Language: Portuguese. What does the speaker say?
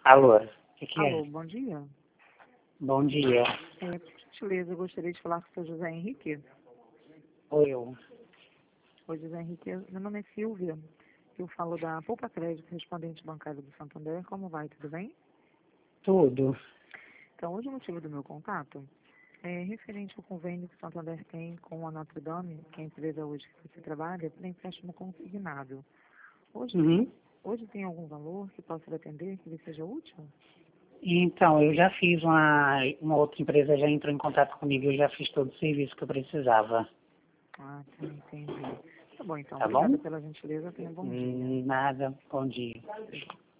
Alô, o que é? Alô, bom dia. Bom dia. Por gentileza, eu gostaria de falar com o seu José Henrique. Oi, eu. Oi, José Henrique, meu nome é Silvia. Eu falo da Poupa Crédito, respondente bancário do Santander. Como vai? Tudo bem? Tudo. Então, hoje o motivo do meu contato é referente ao convênio que o Santander tem com a Notre Dame, que é a empresa hoje que você trabalha, para empréstimo consignado. Hoje, Uhum. hoje tem algum valor que possa lhe atender, que lhe seja útil? Então, eu já fiz uma outra empresa já entrou em contato comigo, eu já fiz todo o serviço que eu precisava. Ah, tá, entendi. Tá bom, então. Tá bom? Obrigada pela gentileza. Tenha um bom dia. Nada. Bom dia.